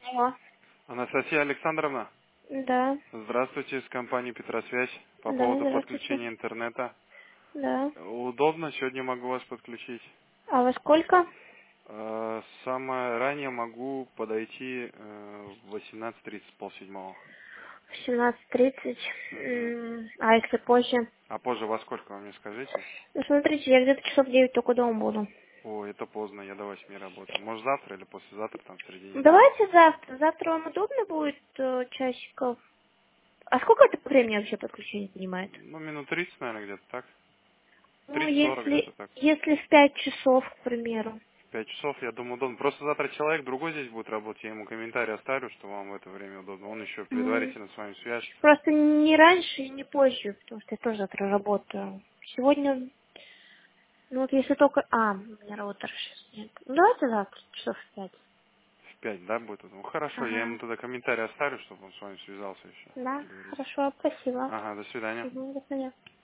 Алло. Анастасия Александровна, Да. здравствуйте, с компании Петросвязь по Да, поводу здравствуйте. подключения интернета. Да. Удобно, сегодня могу вас подключить. А во сколько? Самое ранее могу подойти в 18:30, полседьмого. В 17:30. Мгм. А если позже? А позже во сколько вы мне скажите? Ну, смотрите, я где-то часов 9 только дома буду. О, это поздно, я до 8 работаю. Может завтра или послезавтра, там в середине Ну, дня? давайте завтра. Завтра вам удобно будет часиков? А сколько это по времени вообще подключение занимает? Ну, минут 30, наверное, где-то так. Ну, 30-40 где-то так. если в 5 часов, к примеру. 5 часов, я думаю, удобно. Просто завтра человек другой здесь будет работать, я ему комментарий оставлю, что вам в это время удобно. Он еще М, предварительно с вами свяжется. Просто не раньше и не позже, потому что я тоже завтра работаю. Сегодня, ну вот если только... А, у меня роутера сейчас нет. Ну, давайте завтра, часов в 5. В 5, да, будет? Ну, хорошо, я ему Ага. тогда комментарий оставлю, чтобы он с вами связался еще. Да, Договорились. хорошо, спасибо. Ага, до свидания. Угу, до свидания.